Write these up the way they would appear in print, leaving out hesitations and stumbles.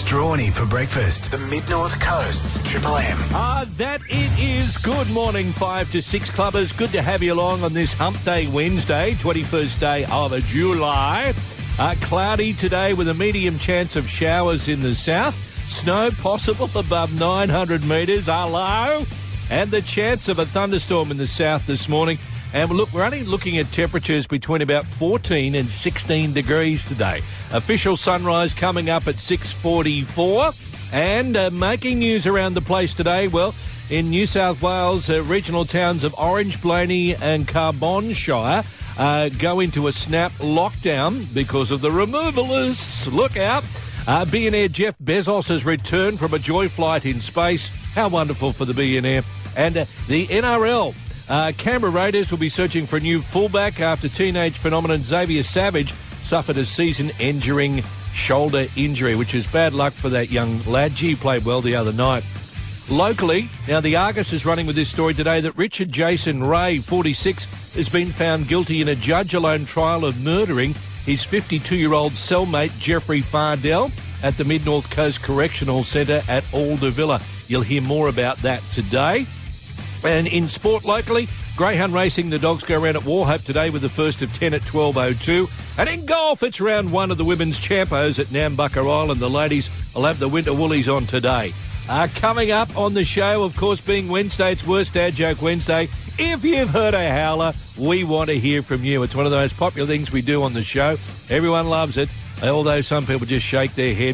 Strawny for breakfast. The Mid-North Coast's Triple M. That it is. Good morning, 5 to 6 clubbers. Good to have you along on this Hump Day Wednesday, 21st day of July. Cloudy today with a medium chance of showers in the south. Snow possible above 900 metres. Hello. And the chance of a thunderstorm in the south this morning. And look, we're only looking at temperatures between about 14 and 16 degrees today. Official sunrise coming up at 6:44. And making news around the place today, well, in New South Wales, regional towns of Orange, Blaney and Carbon-Shire go into a snap lockdown because of the removalists. Look out. Billionaire Jeff Bezos has returned from a joy flight in space. How wonderful for the billionaire. And the NRL. Canberra Raiders will be searching for a new fullback after teenage phenomenon Xavier Savage suffered a season-ending shoulder injury, which is bad luck for that young lad. He played well the other night. Locally, now the Argus is running with this story today that Richard Jason Ray, 46, has been found guilty in a judge-alone trial of murdering his 52-year-old cellmate Jeffrey Fardell at the Mid-North Coast Correctional Centre at Aldervilla. You'll hear more about that today. And in sport locally, greyhound racing, the dogs go around at Warhope today with the first of 10 at 12:02. And in golf, it's round one of the women's Champos at Nambucca Island. The ladies will have the winter woolies on today. Coming up on the show, of course, being Wednesday, it's Worst Dad Joke Wednesday. If you've heard a howler, we want to hear from you. It's one of the most popular things we do on the show. Everyone loves it, although some people just shake their head.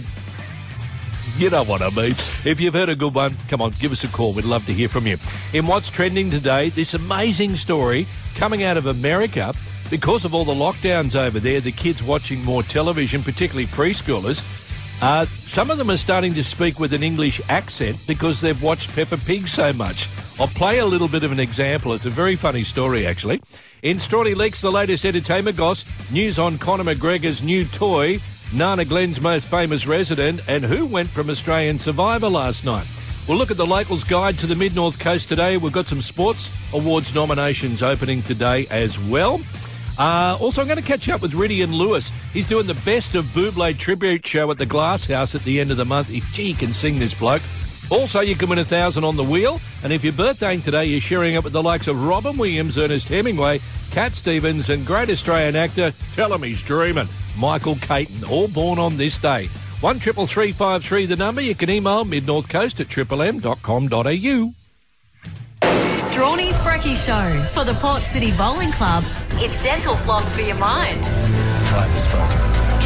You know what I mean. If you've heard a good one, come on, give us a call. We'd love to hear from you. In What's Trending today, this amazing story coming out of America. Because of all the lockdowns over there, the kids watching more television, particularly preschoolers, some of them are starting to speak with an English accent because they've watched Peppa Pig so much. I'll play a little bit of an example. It's a very funny story, actually. In Strawny Leaks, the latest entertainment goss, news on Conor McGregor's new toy, Nana Glen's most famous resident, and who went from Australian Survivor last night. We'll look at the Locals Guide to the Mid-North Coast today. We've got some Sports Awards nominations opening today as well. Also, I'm going to catch up with Ridian Lewis. He's doing the Best of Buble tribute show at the Glass House at the end of the month. Gee, he can sing, this bloke. Also, you can win $1,000 on the wheel. And if you're birthdaying today, you're sharing up with the likes of Robin Williams, Ernest Hemingway, Cat Stevens, and great Australian actor, tell him he's dreaming, Michael Caton, all born on this day. 133353 the number. You can email midnorthcoast@triplem.com.au. Strawny's Brekkie Show for the Port City Bowling Club. It's dental floss for your mind. Driver spoken.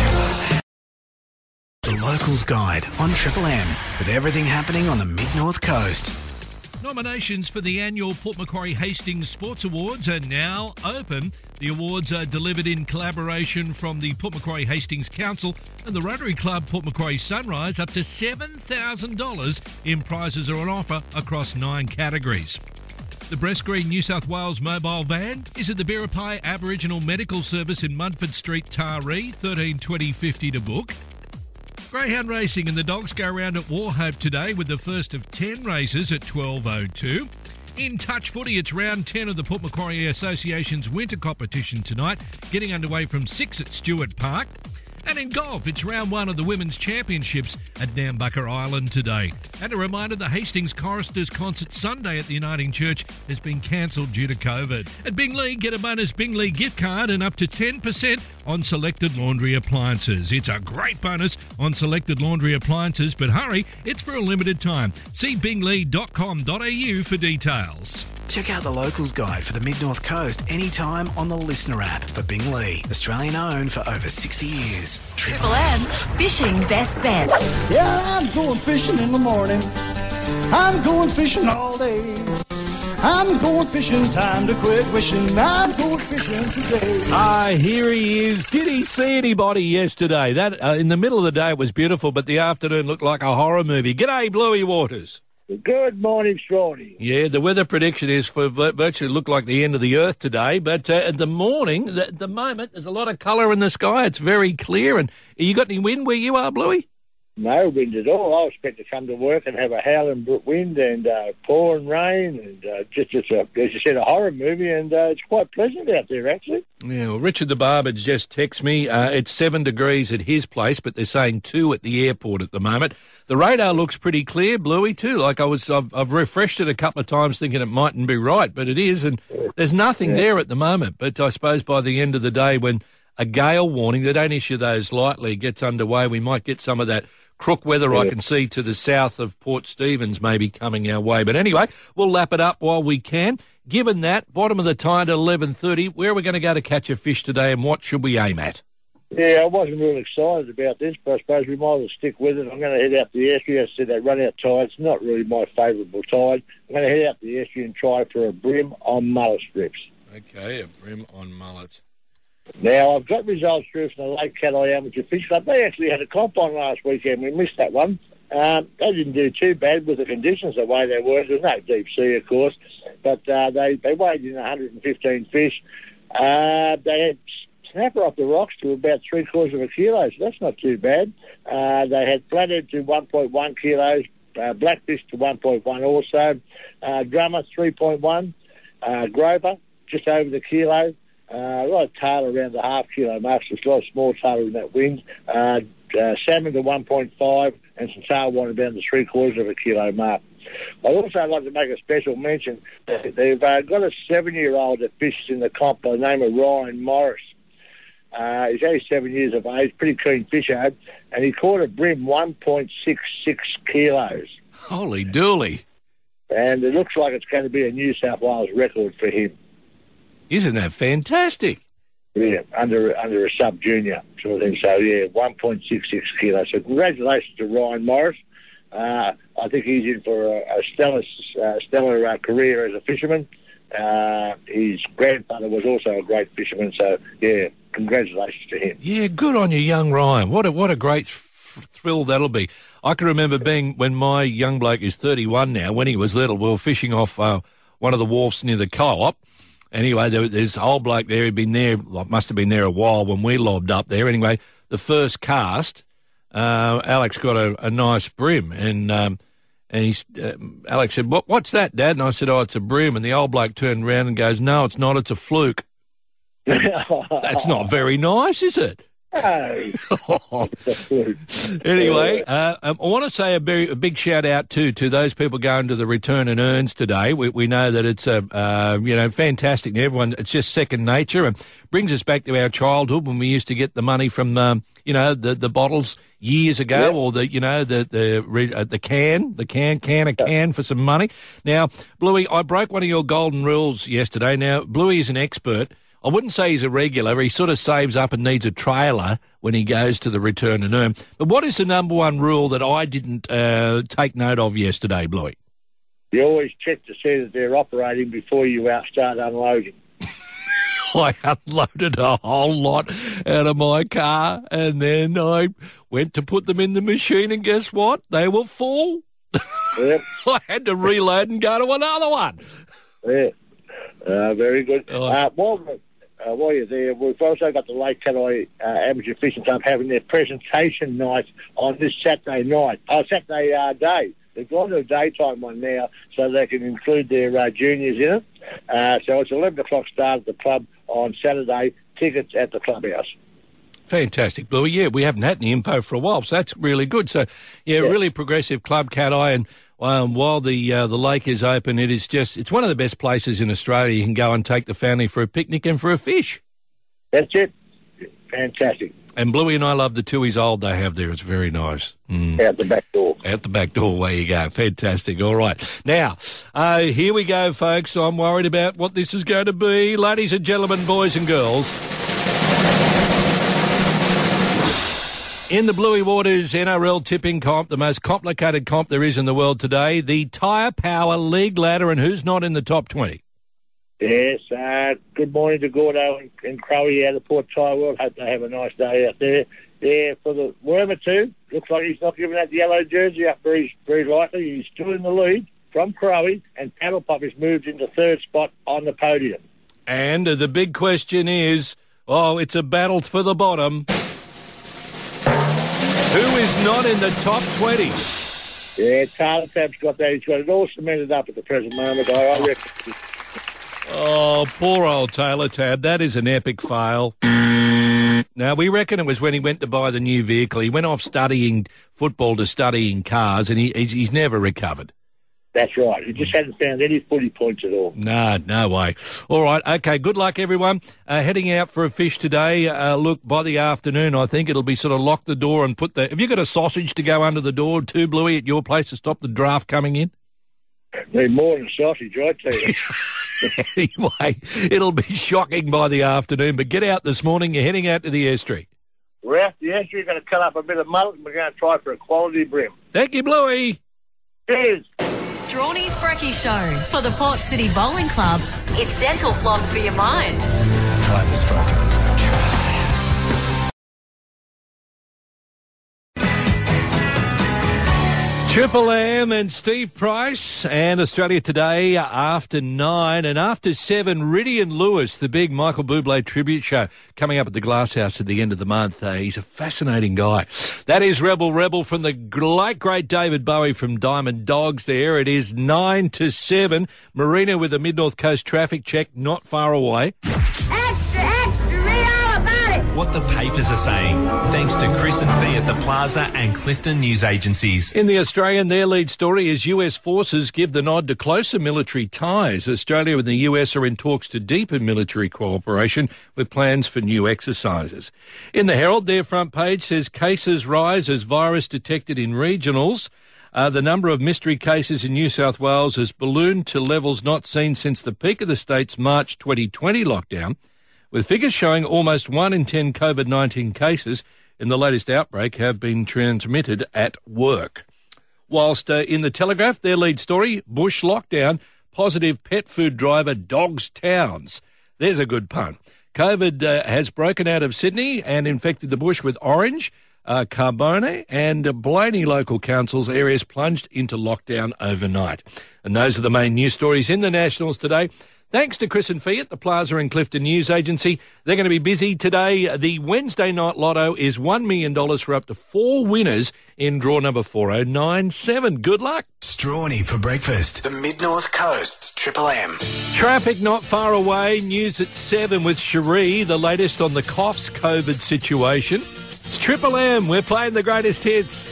The Locals Guide on Triple M with everything happening on the Mid-North Coast. Nominations for the annual Port Macquarie Hastings Sports Awards are now open. The awards are delivered in collaboration from the Port Macquarie Hastings Council and the Rotary Club Port Macquarie Sunrise. Up to $7,000 in prizes are on offer across 9 categories. The Breast Green New South Wales mobile van is at the Biripi Aboriginal Medical Service in Mudford Street, Taree, 132050 to book. Greyhound racing and the dogs go around at Warhope today with the first of 10 races at 12:02. In touch footy, it's round 10 of the Port Macquarie Association's winter competition tonight, getting underway from 6 at Stewart Park. And in golf, it's round 1 of the Women's Championships at Nambucca Island today. And a reminder, the Hastings Choristers Concert Sunday at the Uniting Church has been cancelled due to COVID. At Bingley, get a bonus Bingley gift card and up to 10% on selected laundry appliances. It's a great bonus on selected laundry appliances, but hurry, it's for a limited time. See bingley.com.au for details. Check out the Locals Guide for the Mid-North Coast anytime on the Listener app for Bingley. Australian owned for over 60 years. Triple M's Fishing Best Bet. Yeah, I'm going fishing in the morning. I'm going fishing all day. I'm going fishing, time to quit wishing. I'm going fishing today. Here he is. Did he see anybody yesterday? That in the middle of the day it was beautiful, but the afternoon looked like a horror movie. G'day, Bluey Waters. Good morning, Strawny. Yeah, the weather prediction is for virtually look like the end of the earth today, but at the morning, at the moment, there's a lot of colour in the sky. It's very clear. And you got any wind where you are, Bluey? No wind at all. I was expecting to come to work and have a howling wind and pouring rain and just as you said, a horror movie, and it's quite pleasant out there, actually. Yeah, well, Richard the Barber's just texted me. It's 7 degrees at his place, but they're saying 2 at the airport at the moment. The radar looks pretty clear, Bluey, too. Like I've refreshed it a couple of times thinking it mightn't be right, but it is, and there's nothing there at the moment. But I suppose by the end of the day, when a gale warning, they don't issue those lightly, gets underway, we might get some of that crook weather I can see to the south of Port Stephens maybe coming our way. But anyway, we'll lap it up while we can. Given that, bottom of the tide at 11:30, where are we going to go to catch a fish today and what should we aim at? Yeah, I wasn't really excited about this, but I suppose we might as well stick with it. I'm going to head out the estuary. As I said, that run-out tide's not really my favourable tide. I'm going to head out the estuary and try for a bream on mullet strips. Okay, a bream on mullet. Now, I've got results through from the Lake Cat-Eye Amateur Fish Club. They actually had a comp on last weekend. We missed that one. They didn't do too bad with the conditions the way they were. There's no deep sea, of course, but they weighed in 115 fish. They had snapper off the rocks to about 3/4 of a kilo, so that's not too bad. They had flathead to 1.1 kilos, blackfish to 1.1 also, drummer 3.1, groper just over the kilo. A lot of tail around the half kilo mark, so there's a lot of small tail in that wind. Salmon to 1.5 and some tailwater down to 3/4 of a kilo mark. I'd also like to make a special mention that they've got a 7-year-old that fishes in the comp by the name of Ryan Morris. He's only 7 years of age, pretty keen fisher, and he caught a bream 1.66 kilos. Holy dooly. And it looks like it's going to be a New South Wales record for him. Isn't that fantastic? Yeah, under a sub-junior sort of thing. So, yeah, 1.66 kilos. So congratulations to Ryan Morris. I think he's in for a stellar career as a fisherman. His grandfather was also a great fisherman. So, yeah, congratulations to him. Yeah, good on you, young Ryan. What a great thrill that'll be. I can remember when my young bloke is 31 now, when he was little, we were fishing off one of the wharfs near the co-op. Anyway, there's an old bloke there. He'd been there, must have been there a while when we lobbed up there. Anyway, the first cast, Alex got a nice bream, and Alex said, "What's that, Dad?" And I said, "Oh, it's a bream." And the old bloke turned around and goes, "No, it's not. It's a fluke." That's not very nice, is it? No. Anyway, I want to say a big shout out to those people going to the return and earns today. We know that it's fantastic. Everyone, it's just second nature and brings us back to our childhood when we used to get the money from the bottles years ago, or the can for some money. Now, Bluey, I broke one of your golden rules yesterday. Now, Bluey is an expert. I wouldn't say he's a regular. He sort of saves up and needs a trailer when he goes to the return and earn. But what is the number one rule that I didn't take note of yesterday, Bluey? You always check to see that they're operating before you start unloading. I unloaded a whole lot out of my car, and then I went to put them in the machine, and guess what? They were full. Yep. I had to reload and go to another one. Yeah. Very good. While you're there, we've also got the Lake Cat-Eye Amateur Fishing Club having their presentation night on this Saturday day. They've gone to a daytime one now so they can include their juniors in it. So it's 11 o'clock start at the club on Saturday. Tickets at the clubhouse. Fantastic, Bluey. Yeah, we haven't had any info for a while, so that's really good. So, yeah. Really progressive club, Cat-Eye, and while the lake is open, it's one of the best places in Australia. You can go and take the family for a picnic and for a fish. That's it. Fantastic. And Bluey and I love the Tooheys Old they have there. It's very nice. Out the back door. Out the back door. There you go. Fantastic. All right. Now, here we go, folks. I'm worried about what this is going to be. Ladies and gentlemen, boys and girls. In the Bluey Waters NRL tipping comp, the most complicated comp there is in the world today, the Tyre Power League ladder, and who's not in the top 20? Yes, good morning to Gordo and Crowie out of Port Tyre World. Hope they have a nice day out there. Yeah, for the Wormer too, looks like he's not giving that yellow jersey up very likely. He's still in the lead from Crowie, and Paddle Pop has moved into third spot on the podium. And the big question is, it's a battle for the bottom. Who is not in the top 20? Yeah, Taylor Tab's got that. He's got it all cemented up at the present moment. I reckon. Oh, poor old Taylor Tab. That is an epic fail. Now, we reckon it was when he went to buy the new vehicle. He went off studying football to studying cars, and he's never recovered. That's right. He just hadn't found any footy points at all. No way. All right, okay, good luck, everyone. Heading out for a fish today. Look, by the afternoon, I think it'll be sort of lock the door and put the... Have you got a sausage to go under the door too, Bluey, at your place to stop the draft coming in? Need more than sausage, I tell you. Anyway, it'll be shocking by the afternoon, but get out this morning. You're heading out to the estuary. We're out to the estuary. We're going to cut up a bit of mullet and we're going to try for a quality brim. Thank you, Bluey. Cheers. Strawny's Brekkie Show for the Port City Bowling Club. It's dental floss for your mind. Clever spoken. Triple M and Steve Price and Australia Today after 9 and after 7, Ridian Lewis, the big Michael Bublé tribute show coming up at the Glasshouse at the end of the month. He's a fascinating guy. That is Rebel from the great David Bowie from Diamond Dogs there. It is 9 to 7. Marina with the Mid-North Coast traffic check not far away. What the papers are saying, thanks to Chris and Fee at the Plaza and Clifton News Agencies. In The Australian, their lead story is US forces give the nod to closer military ties. Australia and the US are in talks to deepen military cooperation with plans for new exercises. In the Herald, their front page says cases rise as virus detected in regionals. The number of mystery cases in New South Wales has ballooned to levels not seen since the peak of the state's March 2020 lockdown, with figures showing almost 1 in 10 COVID-19 cases in the latest outbreak have been transmitted at work. Whilst in the Telegraph, their lead story, bush lockdown, positive pet food driver dogs towns. There's a good pun. COVID has broken out of Sydney and infected the bush with Orange, Carbone and Blaney local councils. Areas plunged into lockdown overnight. And those are the main news stories in the Nationals today. Thanks to Chris and Fee at the Plaza and Clifton News Agency. They're going to be busy today. The Wednesday night lotto is $1 million for up to 4 winners in draw number 4097. Good luck. Strawny for breakfast. The Mid-North Coast, Triple M. Traffic not far away. News at 7 with Cherie. The latest on the Coffs COVID situation. It's Triple M. We're playing the greatest hits.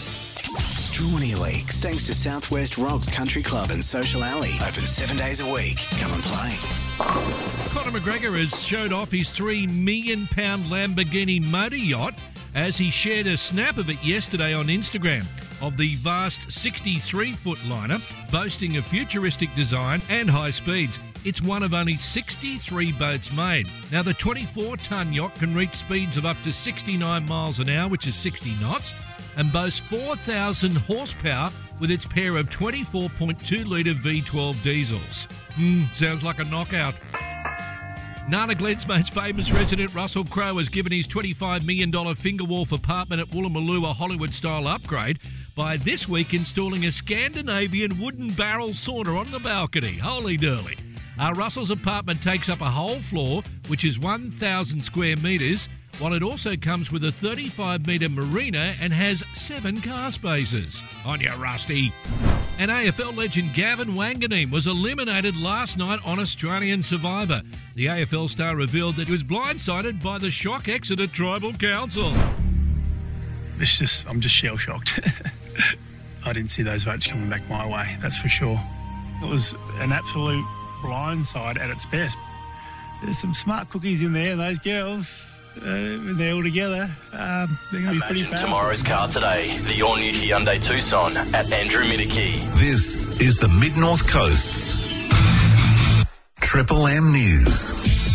Strawny Leaks, thanks to Southwest Rocks Country Club and Social Alley. Open 7 days a week. Come and play. Conor McGregor has showed off his £3 million Lamborghini motor yacht as he shared a snap of it yesterday on Instagram of the vast 63-foot liner, boasting a futuristic design and high speeds. It's one of only 63 boats made. Now, the 24-tonne yacht can reach speeds of up to 69 miles an hour, which is 60 knots, and boasts 4,000 horsepower with its pair of 24.2-litre V12 diesels. Sounds like a knockout. Nana Glen's most famous resident, Russell Crowe, has given his $25 million Fingerwolf apartment at Woolloomooloo a Hollywood-style upgrade by this week installing a Scandinavian wooden barrel sauna on the balcony. Holy durly. Russell's apartment takes up a whole floor, which is 1,000 square metres, while it also comes with a 35-metre marina and has 7 car spaces. On you, Rusty. And AFL legend Gavin Wanganeen was eliminated last night on Australian Survivor. The AFL star revealed that he was blindsided by the shock exit at Tribal Council. I'm just shell-shocked. I didn't see those votes coming back my way, that's for sure. It was an absolute blindside at its best. There's some smart cookies in there, those girls. When they're all together, they're going to be pretty powerful. Tomorrow's car today, the all-new Hyundai Tucson at Andrew Minneke. This is the Mid-North Coast's Triple M News.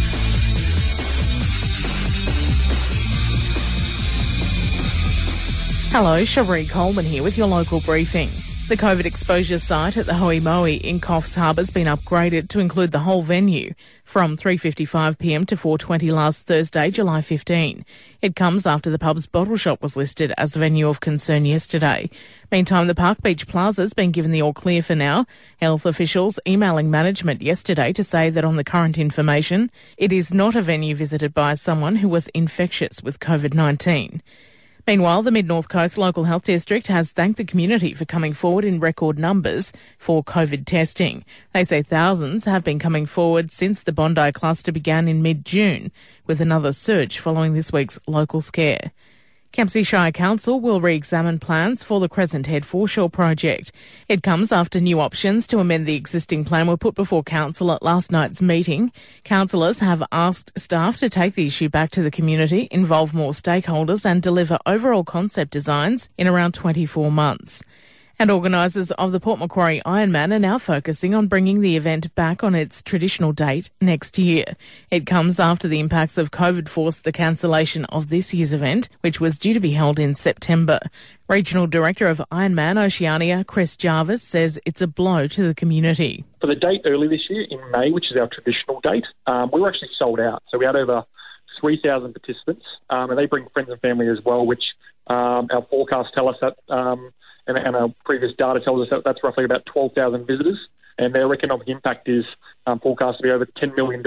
Hello, Cherie Coleman here with your local briefing. The COVID exposure site at the Hoimoe in Coffs Harbour has been upgraded to include the whole venue from 3:55pm to 4:20 last Thursday, July 15. It comes after the pub's bottle shop was listed as a venue of concern yesterday. Meantime, the Park Beach Plaza has been given the all clear for now. Health officials emailing management yesterday to say that on the current information, it is not a venue visited by someone who was infectious with COVID-19. Meanwhile, the Mid-North Coast Local Health District has thanked the community for coming forward in record numbers for COVID testing. They say thousands have been coming forward since the Bondi cluster began in mid-June, with another surge following this week's local scare. Kempsey Shire Council will re-examine plans for the Crescent Head foreshore project. It comes after new options to amend the existing plan were put before Council at last night's meeting. Councillors have asked staff to take the issue back to the community, involve more stakeholders and deliver overall concept designs in around 24 months. And organisers of the Port Macquarie Ironman are now focusing on bringing the event back on its traditional date next year. It comes after the impacts of COVID forced the cancellation of this year's event, which was due to be held in September. Regional Director of Ironman Oceania, Chris Jarvis, says it's a blow to the community. For the date early this year, in May, which is our traditional date, we were actually sold out. So we had over 3,000 participants, and they bring friends and family as well, which our forecasts tell us that... And our previous data tells us that that's roughly about 12,000 visitors, and their economic impact is forecast to be over $10 million.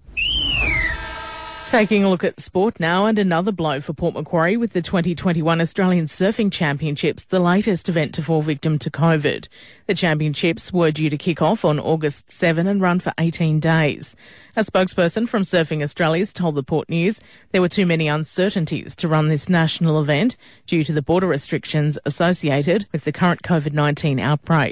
Taking a look at sport now, and another blow for Port Macquarie with the 2021 Australian Surfing Championships, the latest event to fall victim to COVID. The championships were due to kick off on August 7 and run for 18 days. A spokesperson from Surfing Australia's told the Port News there were too many uncertainties to run this national event due to the border restrictions associated with the current COVID-19 outbreak.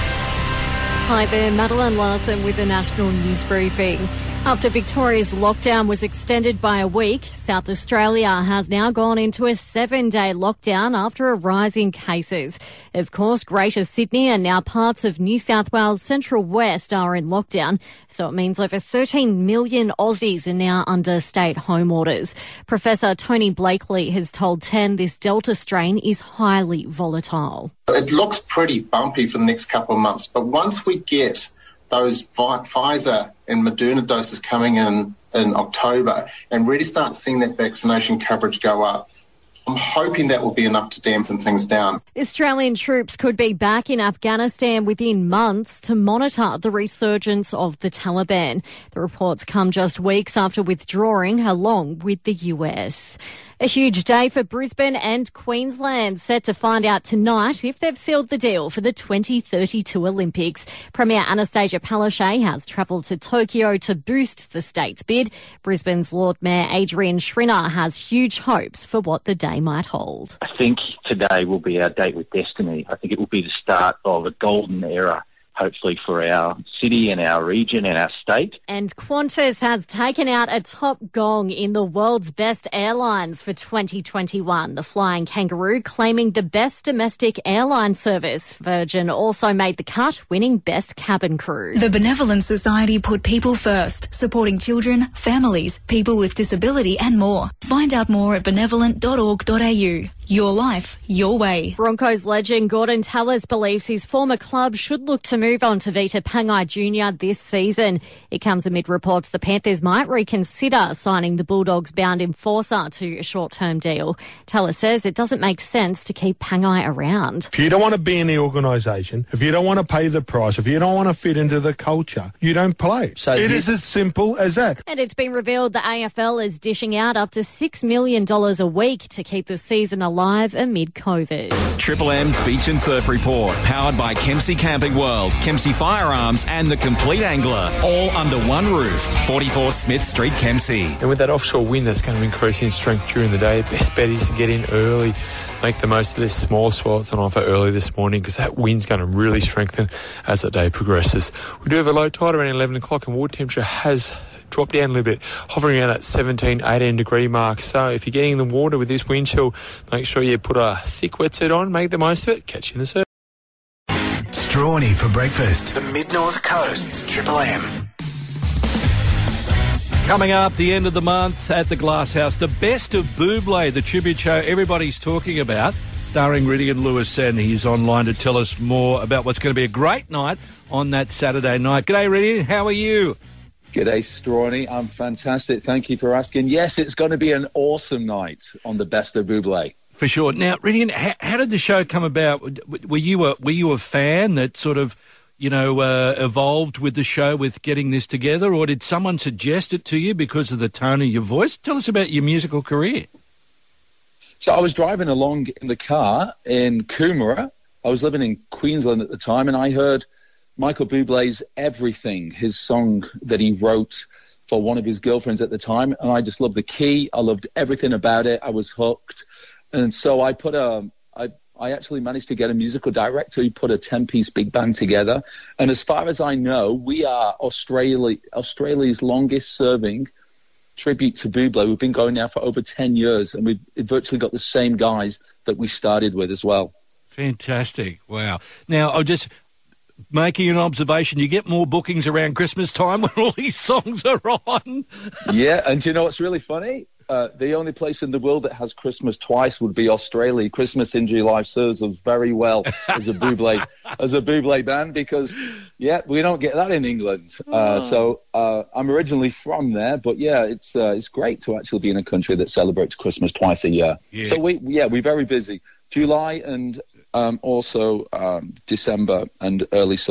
Hi there, Madeline Larson with the National News Briefing. After Victoria's lockdown was extended by a week, South Australia has now gone into a 7-day lockdown after a rise in cases. Of course, Greater Sydney and now parts of New South Wales Central West are in lockdown, so it means over 13 million Aussies are now under state home orders. Professor Tony Blakely has told 10 this Delta strain is highly volatile. It looks pretty bumpy for the next couple of months, but once we get those Pfizer and Moderna doses coming in October and really start seeing that vaccination coverage go up, I'm hoping that will be enough to dampen things down. Australian troops could be back in Afghanistan within months to monitor the resurgence of the Taliban. The reports come just weeks after withdrawing along with the US. A huge day for Brisbane and Queensland, set to find out tonight if they've sealed the deal for the 2032 Olympics. Premier Anastasia Palaszczuk has travelled to Tokyo to boost the state's bid. Brisbane's Lord Mayor Adrian Schrinner has huge hopes for what the day might hold. I think today will be our date with destiny. I think it will be the start of a golden era, hopefully for our city and our region and our state. And Qantas has taken out a top gong in the world's best airlines for 2021. The Flying Kangaroo claiming the best domestic airline service. Virgin also made the cut, winning best cabin crew. The Benevolent Society put people first, supporting children, families, people with disability and more. Find out more at benevolent.org.au. Your life, your way. Broncos legend Gordon Tallis believes his former club should look to move on to Vita Pangai Jr. this season. It comes amid reports the Panthers might reconsider signing the Bulldogs' bound enforcer to a short-term deal. Tallis says it doesn't make sense to keep Pangai around. If you don't want to be in the organisation, if you don't want to pay the price, if you don't want to fit into the culture, you don't play. So it is as simple as that. And it's been revealed the AFL is dishing out up to $6 million a week to keep the season alive amid COVID. Triple M's Beach and Surf Report, powered by Kempsey Camping World, Kempsey Firearms and The Complete Angler, all under one roof. 44 Smith Street, Kempsey. And with that offshore wind that's going to increase in strength during the day, best bet is to get in early. Make the most of this small swell that's on offer early this morning, because that wind's going to really strengthen as the day progresses. We do have a low tide around 11 o'clock and water temperature has dropped down a little bit, hovering around that 17, 18 degree mark. So if you're getting in the water with this wind chill, make sure you put a thick wetsuit on, make the most of it, catch you in the surf. Strawny for breakfast. The Mid-North Coast's Triple M. Coming up, the end of the month at the Glass House, the best of Buble, the tribute show everybody's talking about, starring Ridian Lewis, and he's online to tell us more about what's going to be a great night on that Saturday night. G'day, Ridian. How are you? G'day, Strawny. I'm fantastic. Thank you for asking. Yes, it's going to be an awesome night on the best of Buble. For sure. Now, Ridian, how did the show come about? Were you a fan that sort of, evolved with the show, with getting this together, or did someone suggest it to you because of the tone of your voice? Tell us about your musical career. So I was driving along in the car in Coomera. I was living in Queensland at the time, and I heard Michael Bublé's Everything, his song that he wrote for one of his girlfriends at the time, and I just loved the key. I loved everything about it. I was hooked. And so I actually managed to get a musical director who put a 10-piece big band together. And as far as I know, we are Australia's longest-serving tribute to Bublé. We've been going now for over 10 years, and we've virtually got the same guys that we started with as well. Fantastic. Wow. Now, I'll just making an observation, you get more bookings around Christmas time when all these songs are on. Yeah, and do you know what's really funny? The only place in the world that has Christmas twice would be Australia. Christmas in July serves us very well as a Bublé band because, yeah, we don't get that in England. So I'm originally from there, but yeah, it's great to actually be in a country that celebrates Christmas twice a year. Yeah. So we're very busy. July and also December and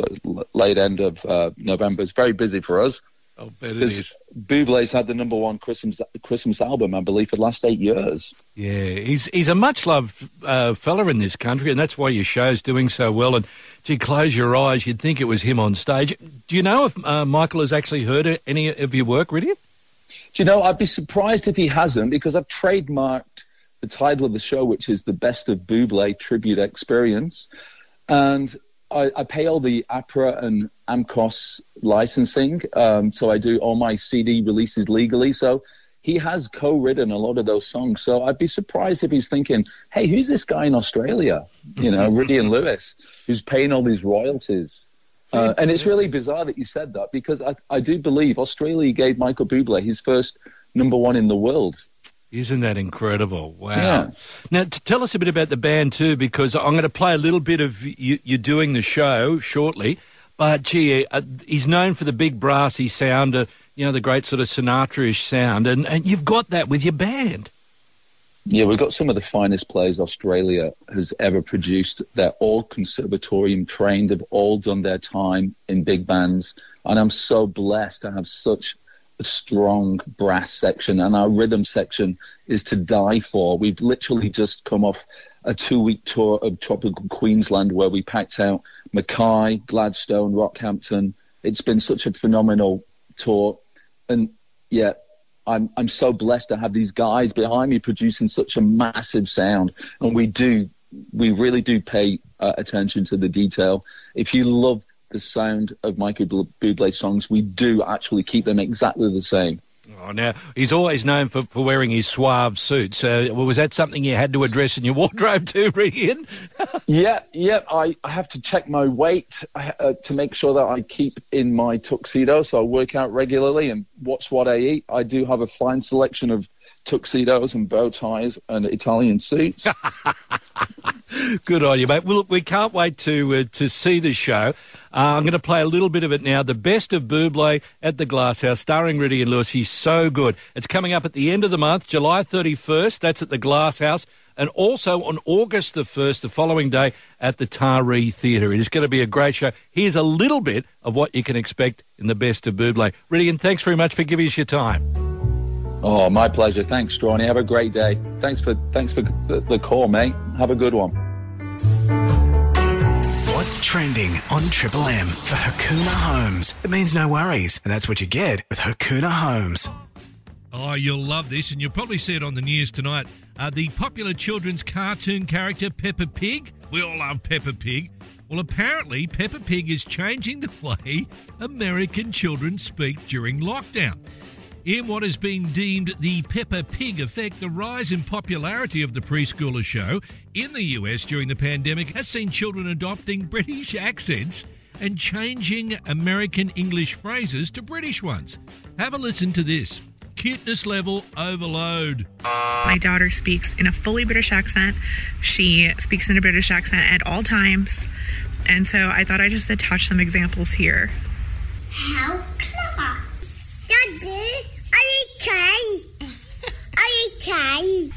late end of November is very busy for us. Oh, bet it is. Bublé's had the number one Christmas album, I believe, for the last 8 years. Yeah, he's a much-loved fella in this country, and that's why your show's doing so well. And, gee, close your eyes, you'd think it was him on stage. Do you know if Michael has actually heard any of your work, Riddian? Do you know, I'd be surprised if he hasn't, because I've trademarked the title of the show, which is the Best of Bublé Tribute Experience. And I pay all the APRA and AMCOS licensing, so I do all my CD releases legally. So he has co-written a lot of those songs. So I'd be surprised if he's thinking, hey, who's this guy in Australia? You know, Riddian Lewis, who's paying all these royalties. And it's really bizarre that you said that, because I do believe Australia gave Michael Bublé his first number one in the world. Isn't that incredible? Wow. Yeah. Now, tell us a bit about the band too, because I'm going to play a little bit of you doing the show shortly. But, gee, he's known for the big brassy sound, the great sort of Sinatra-ish sound, and you've got that with your band. Yeah, we've got some of the finest players Australia has ever produced. They're all conservatorium trained, have all done their time in big bands, and I'm so blessed to have such a strong brass section, and our rhythm section is to die for. We've literally just come off a 2-week tour of tropical Queensland where we packed out Mackay, Gladstone, Rockhampton. It's been such a phenomenal tour, and yeah, I'm so blessed to have these guys behind me producing such a massive sound, and we really do pay attention to the detail. If you love the sound of Michael Bublé songs, we do actually keep them exactly the same. Oh, now, he's always known for wearing his suave suits. Was that something you had to address in your wardrobe too, Riddian? Yeah. I have to check my weight to make sure that I keep in my tuxedo, so I work out regularly and watch what I eat. I do have a fine selection of tuxedos and bow ties and Italian suits. Good on you, mate. Well, look, we can't wait to see the show. I'm going to play a little bit of it now. The Best of Bublé at the Glasshouse, starring Riddian Lewis. He's so good. It's coming up at the end of the month, July 31st. That's at the Glasshouse. And also on August the 1st, the following day, at the Taree Theatre. It is going to be a great show. Here's a little bit of what you can expect in the Best of Bublé. Riddian, thanks very much for giving us your time. Oh, my pleasure. Thanks, Strawny. Have a great day. Thanks for the call, mate. Have a good one. What's trending on Triple M for Hakuna Homes? It means no worries, and that's what you get with Hakuna Homes. Oh, you'll love this, and you'll probably see it on the news tonight. The popular children's cartoon character Peppa Pig. We all love Peppa Pig. Well, apparently Peppa Pig is changing the way American children speak during lockdown. In what has been deemed the Peppa Pig effect, the rise in popularity of the preschooler show in the US during the pandemic has seen children adopting British accents and changing American English phrases to British ones. Have a listen to this. Cuteness level overload. My daughter speaks in a fully British accent. She speaks in a British accent at all times. And so I thought I'd just attach some examples here. How clever. Daddy, are you okay? Are you okay?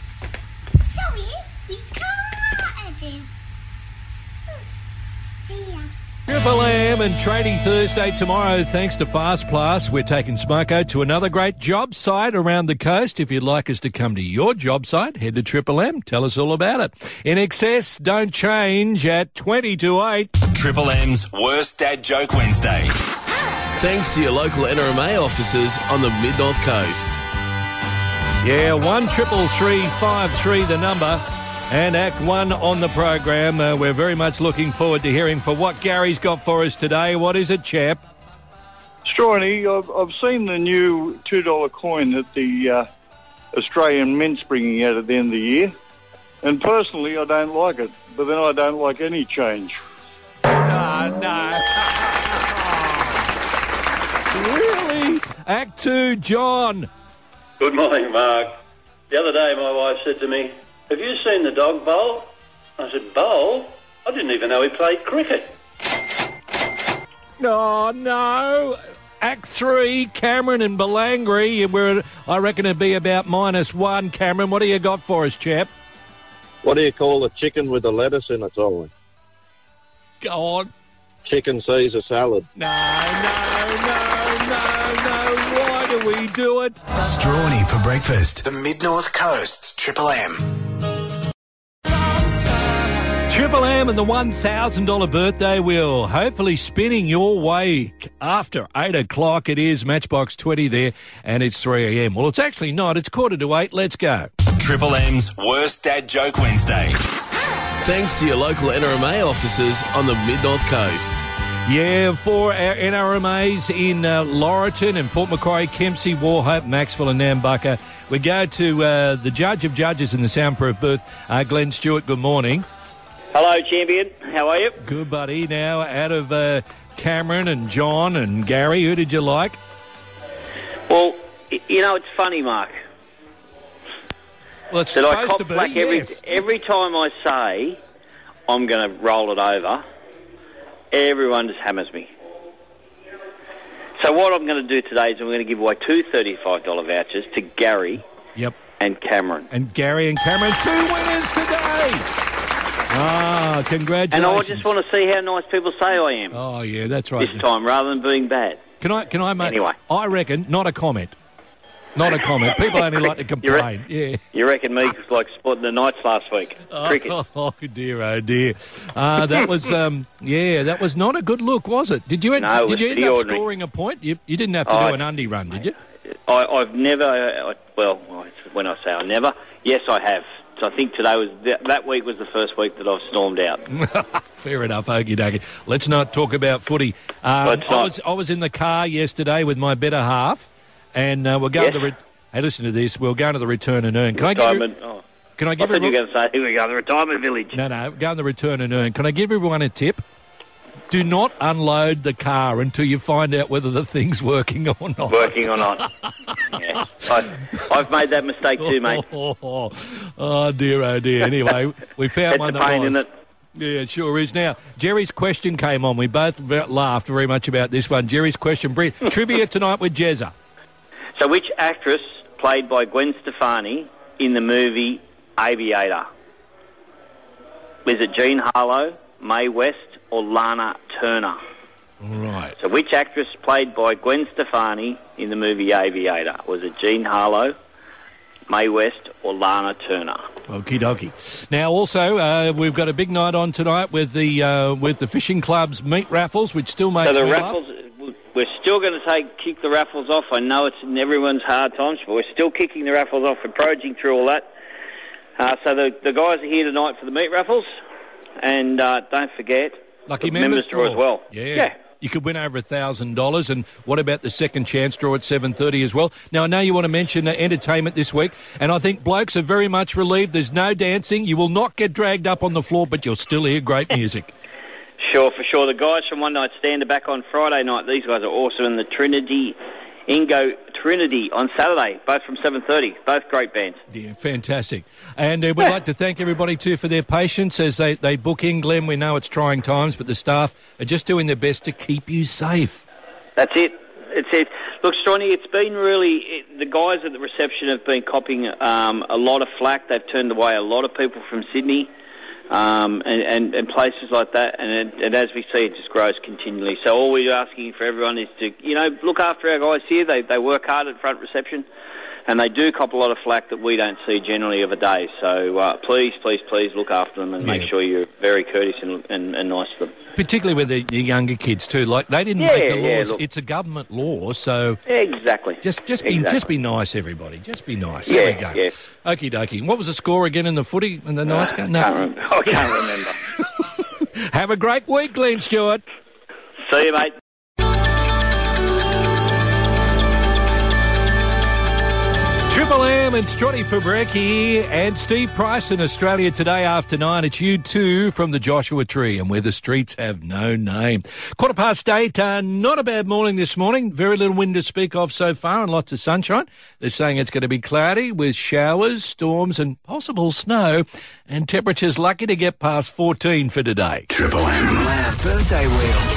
Sorry, we can't. Dear. Triple M and Tradie Thursday tomorrow. Thanks to Fast Plus, we're taking Smoko to another great job site around the coast. If you'd like us to come to your job site, head to Triple M. Tell us all about it. In excess, don't change at 20 to 8. Triple M's Worst Dad Joke Wednesday. Thanks to your local NRMA offices on the Mid-North Coast. Yeah, 133353 the number. And Act 1 on the program. We're very much looking forward to hearing for what Gary's got for us today. What is it, chap? Strawny, I've seen the new $2 coin that the Australian Mint's bringing out at the end of the year. And personally, I don't like it. But then I don't like any change. No. Really? Act 2, John. Good morning, Mark. The other day my wife said to me, "Have you seen the dog bowl?" I said, "Bowl? I didn't even know he played cricket." Oh, no. Act 3, Cameron and Balangry. I reckon it'd be about -1. Cameron, what do you got for us, chap? What do you call a chicken with a lettuce in its eye? Go on. Chicken Caesar salad. No. Why do we do it? Strawny for breakfast. The Mid-North Coast's Triple M. Triple M and the $1,000 birthday wheel, hopefully spinning your way after 8 o'clock. It is Matchbox 20 there, and it's 3 a.m. Well, it's actually not. It's 7:45. Let's go. Triple M's Worst Dad Joke Wednesday. Thanks to your local NRMA offices on the Mid-North Coast. Yeah, for our NRMAs in Laurelton and Port Macquarie, Kempsey, Warhope, Maxwell and Nambucca, we go to the Judge of Judges in the Soundproof booth, Glenn Stewart. Good morning. Hello, champion. How are you? Good, buddy. Now, out of Cameron and John and Gary, who did you like? Well, you know, it's funny, Mark. Well, it's that supposed I cop to be, flack yes. every time I say I'm going to roll it over, everyone just hammers me. So what I'm going to do today is I'm going to give away two $35 vouchers to Gary and Cameron. And Gary and Cameron, 2 winners today. Ah, congratulations. And I just want to see how nice people say I am. Oh, yeah, that's right. This time, rather than being bad. Can I make... Anyway. I reckon, not a comment. Not a comment. People only like to complain. You reckon me was like spotting the Knights last week? Cricket. Oh, dear, oh, dear. That was, that was not a good look, was it? Did you end up scoring a point? You didn't have to do an undie run, did you? I've never, when I say I never, yes, I have. So I think today was that week was the first week that I've stormed out. Fair enough, okie dokie. Let's not talk about footy. I was in the car yesterday with my better half, and we're going to. Hey, listen to this. We're going to the return and earn. Can I give you? Can I give? I thought you were going to say here we go, the retirement village. No, going to the return and earn. Can I give everyone a tip? Do not unload the car until you find out whether the thing's working or not. Working or not. Yeah. I've made that mistake too, mate. Oh, dear, oh, dear. Anyway, we found one that pain, was. isn't it? Yeah, it sure is. Now, Jerry's question came on. We both laughed very much about this one. Jerry's question. Trivia tonight with Jezza. So which actress played by Gwen Stefani in the movie Aviator? Is it Jean Harlow, Mae West, or Lana Turner? Right. So which actress played by Gwen Stefani in the movie Aviator? Was it Jean Harlow, Mae West, or Lana Turner? Okie dokie. Now, also, we've got a big night on tonight with the fishing club's meat raffles, which still makes so the me raffles, laugh. We're still going to kick the raffles off. I know it's in everyone's hard times, but we're still kicking the raffles off. We're proging through all that. So the guys are here tonight for the meat raffles, and don't forget Lucky the members draw as well. Yeah. You could win over $1,000. And what about the second chance draw at 7:30 as well? Now, I know you want to mention entertainment this week, and I think blokes are very much relieved. There's no dancing. You will not get dragged up on the floor, but you'll still hear great music. Sure, for sure. The guys from One Night Stand are back on Friday night. These guys are awesome. And the Ingo Trinity on Saturday, both from 7:30. Both great bands. Yeah, fantastic. And we'd like to thank everybody too for their patience as they book in. Glenn, we know it's trying times, but the staff are just doing their best to keep you safe. That's it. It's it. Look, Stronny, it's been really... the guys at the reception have been copying a lot of flack. They've turned away a lot of people from Sydney. and places like that. And as we see, it just grows continually. So all we're asking for everyone is to, look after our guys here. They work hard at front reception, and they do cop a lot of flack that we don't see generally of a day. So please look after them and make sure you're very courteous and nice to them. Particularly with the younger kids too. Like, they didn't make the laws. It's a government law, so exactly. Just be nice, everybody. Just be nice. Yeah, there we go. yeah. Okie dokie. What was the score again in the footy in the Knights game? No, I can't remember. Have a great week, Glenn Stewart. See you, mate. Triple M and Strotty Fabrecki and Steve Price in Australia today after 9. It's U2 from the Joshua Tree and where the streets have no name. 8:15. Not a bad morning this morning. Very little wind to speak of so far and lots of sunshine. They're saying it's going to be cloudy with showers, storms and possible snow, and temperatures lucky to get past 14 for today. Triple M birthday wheel.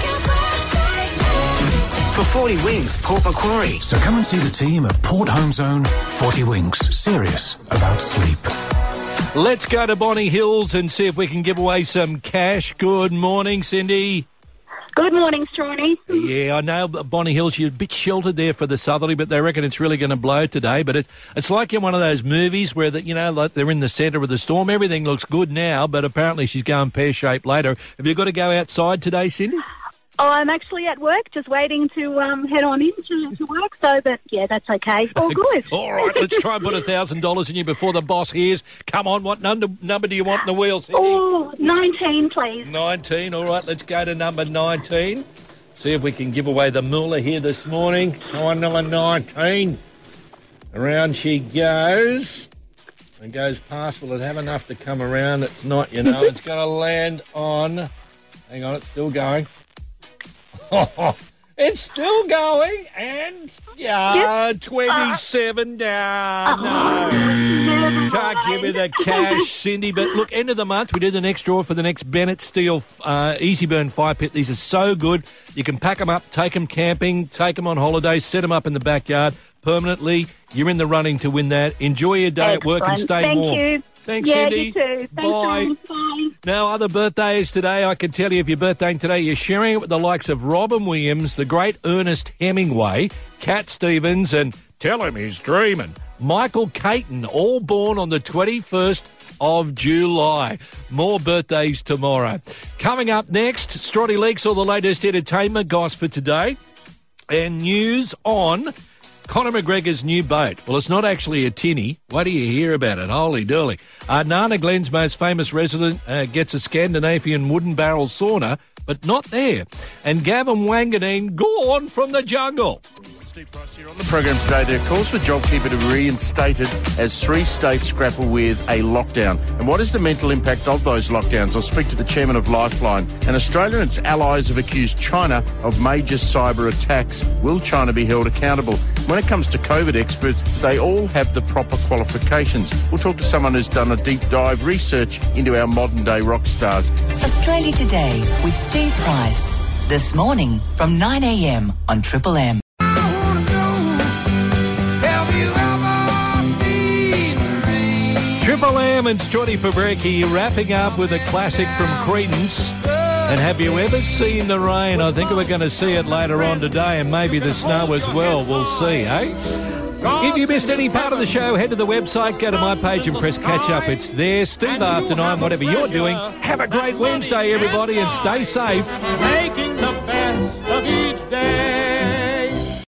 For 40 Winks, Port Macquarie. So come and see the team at Port Home Zone 40 Winks. Serious about sleep. Let's go to Bonnie Hills and see if we can give away some cash. Good morning, Cindy. Good morning, Strawny. Yeah, I know, Bonnie Hills, you're a bit sheltered there for the southerly, but they reckon it's really going to blow today. But it's like in one of those movies where, like they're in the centre of the storm. Everything looks good now, but apparently she's going pear-shaped later. Have you got to go outside today, Cindy? Oh, I'm actually at work, just waiting to head on into work, so that's okay. All good. All right, let's try and put $1,000 in you before the boss hears. Come on, what number do you want in the wheel, Cindy? Oh, 19, please. 19, all right, let's go to number 19. See if we can give away the moolah here this morning. On number 19. Around she goes. And goes past. Will it have enough to come around? It's not, It's going to land on... Hang on, it's still going. It's still going, and 27 down. No, can't give me the cash, Cindy. But look, end of the month, we do the next draw for the next Bennett Steel Easy Burn Fire Pit. These are so good. You can pack them up, take them camping, take them on holiday, set them up in the backyard permanently. You're in the running to win that. Enjoy your day at work and stay warm. Thank you. Thanks, Cindy. You too. Bye. Bye. Now, other birthdays today, I can tell you if you're birthdaying today, you're sharing it with the likes of Robin Williams, the great Ernest Hemingway, Cat Stevens, and tell him he's dreaming, Michael Caton, all born on the 21st of July. More birthdays tomorrow. Coming up next, Strotty leaks all the latest entertainment gossip for today and news on Conor McGregor's new boat. Well, it's not actually a tinny. What do you hear about it? Holy dooly. Nana Glen's most famous resident gets a Scandinavian wooden barrel sauna, but not there. And Gavin Wanganeen gone from the jungle. Steve Price here on the program today. There are calls for JobKeeper to be reinstated as 3 states grapple with a lockdown. And what is the mental impact of those lockdowns? I'll speak to the chairman of Lifeline. And Australia and its allies have accused China of major cyber attacks. Will China be held accountable? When it comes to COVID experts, they all have the proper qualifications. We'll talk to someone who's done a deep dive research into our modern day rock stars. Australia Today with Steve Price. This morning from 9 a.m. on Triple M. Triple M and Strotty Fabrecki wrapping up with a classic from Creedence. And have you ever seen the rain? I think we're going to see it later on today, and maybe the snow as well. We'll see, eh? If you missed any part of the show, head to the website, go to my page and press catch up. It's there. Steve after 9, whatever you're doing. Have a great Wednesday, everybody, and stay safe. Making the best